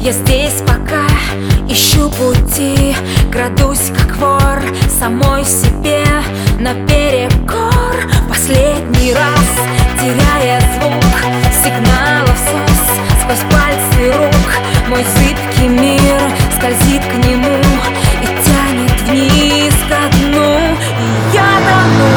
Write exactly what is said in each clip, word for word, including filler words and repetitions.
Я здесь пока ищу пути, крадусь как вор самой себе наперекор. В последний раз, теряя звук сигналов СОС, сквозь пальцы рук мой зыбкий мир скользит к нему и тянет вниз ко дну. И я тону.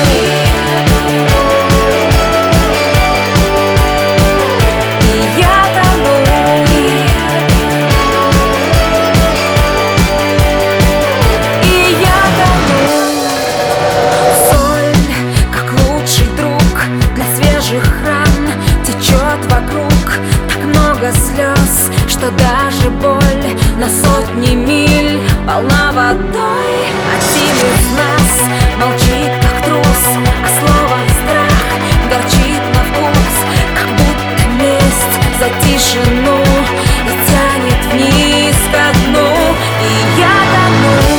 Слез, что даже боль на сотни миль полна водой. Один из нас молчит, как трус, а слово страх горчит на вкус, как будто месть за тишину и тянет вниз ко дну. И я тону.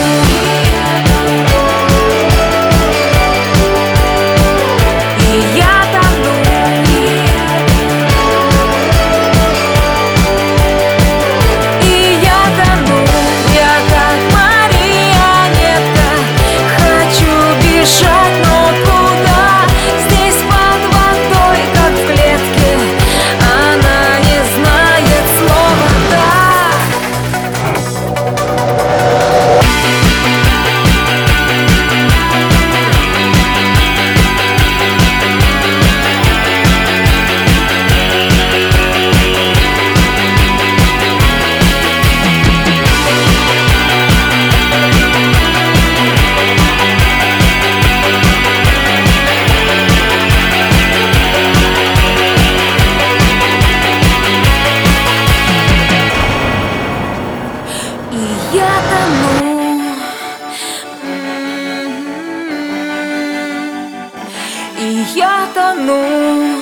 Я тону, и я тону,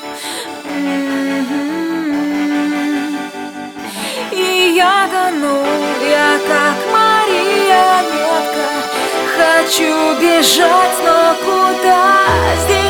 и я тону. Я как марионетка, хочу бежать, но куда? Здесь